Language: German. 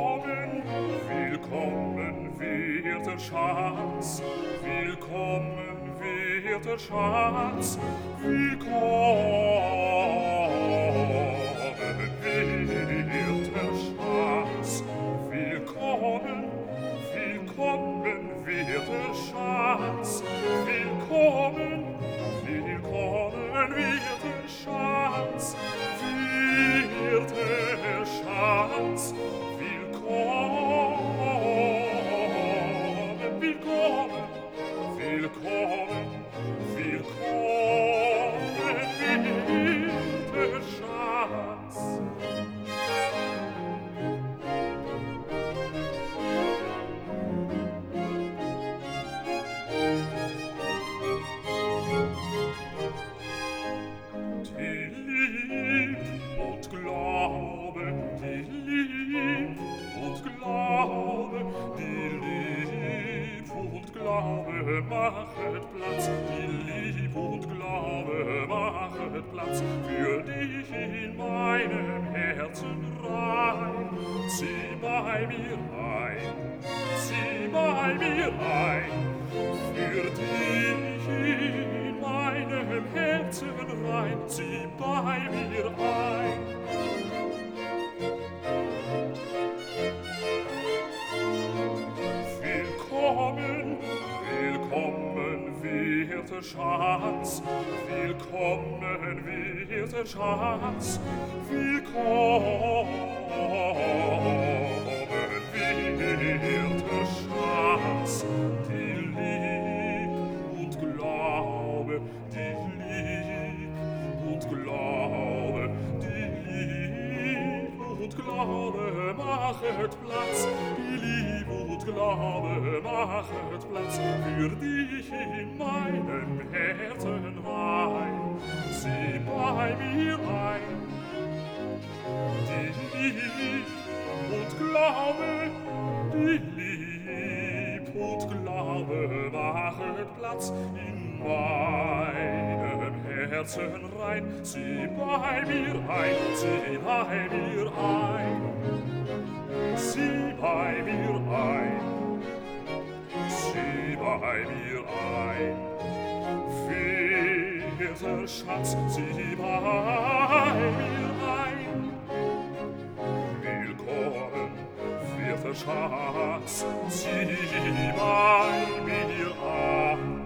willkommen, werter Schatz, willkommen, werter Schatz, willkommen, werter Schatz, willkommen, willkommen, werter Schatz, willkommen, willkommen, werter Schatz, werter Schatz, willkommen, willkommen, willkommen, willkommen, werter Schatz. Die Lieb und Glaube, die Lieb und Glaube, die Lieb und Glaube machet Platz, die Lieb und Glaube machet Platz für dich in meinem Herzen rein. Zieh bei mir ein, zieh bei mir ein, für dich in meinem Herzen rein, zieh bei mir ein. Willkommen, willkommen, werter Schatz, willkommen, werter Schatz, willkommen, werter Schatz, die Lieb und Glaube, die Lieb und Glaube, die Lieb und Glaube machet Platz, die Lieb und Glaube machet Platz für dich in meinem Herzen rein. Zieh bei mir ein, die Lieb und Glaube, die Lieb und Glaube machet Platz in meinem Herzen rein. Zieh bei mir ein, zieh bei mir ein, zieh bei mir ein, zieh bei mir ein, werter Schatz, zieh bei mir ein. Willkommen, werter Schatz, zieh bei mir ein.